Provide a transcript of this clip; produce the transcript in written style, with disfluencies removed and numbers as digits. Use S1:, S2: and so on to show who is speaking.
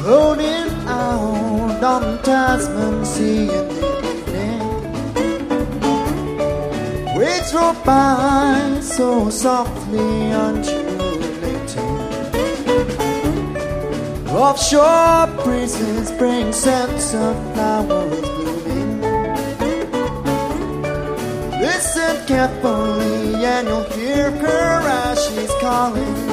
S1: floating out on the Tasman Sea in the evening. Waves roll by so softly undulating. Offshore breezes bring scents of flowers blooming. Listen carefully and you'll hear her as she's calling.